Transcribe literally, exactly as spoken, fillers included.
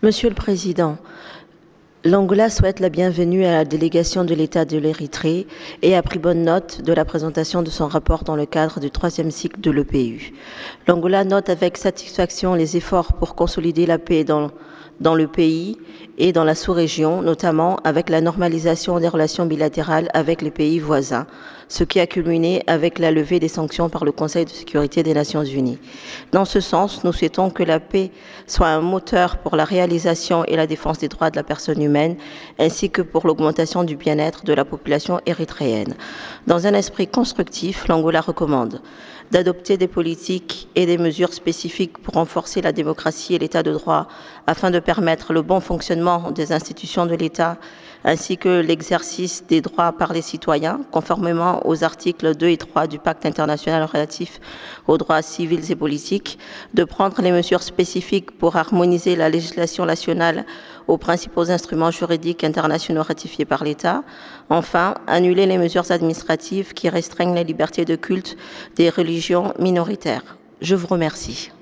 Monsieur le Président, l'Angola souhaite la bienvenue à la délégation de l'État de l'Érythrée et a pris bonne note de la présentation de son rapport dans le cadre du troisième cycle de l'E P U. L'Angola note avec satisfaction les efforts pour consolider la paix dans, dans le pays et dans la sous-région, notamment avec la normalisation des relations bilatérales avec les pays voisins, ce qui a culminé avec la levée des sanctions par le Conseil de sécurité des Nations unies. Dans ce sens, nous souhaitons que la paix soit un moteur pour la réalisation et la défense des droits de la personne humaine, ainsi que pour l'augmentation du bien-être de la population érythréenne. Dans un esprit constructif, l'Angola recommande d'adopter des politiques et des mesures spécifiques pour renforcer la démocratie et l'état de droit afin de permettre le bon fonctionnement des institutions de l'État ainsi que l'exercice des droits par les citoyens, conformément aux articles deux et trois du Pacte international relatif aux droits civils et politiques, de prendre les mesures spécifiques pour harmoniser la législation nationale aux principaux instruments juridiques internationaux ratifiés par l'État. Enfin, annuler les mesures administratives qui restreignent la liberté de culte des religions minoritaires. Je vous remercie.